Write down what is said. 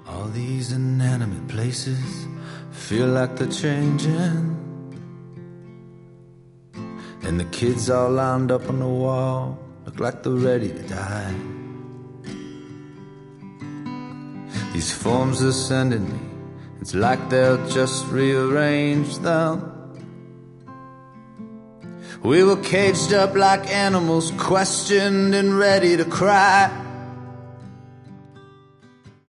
All these inanimate places feel like they're changing, and the kids all lined up on the wall look like they're ready to die. These forms they're sending me, it's like they'll just rearrange them. We were caged up like animals, questioned and ready to cry.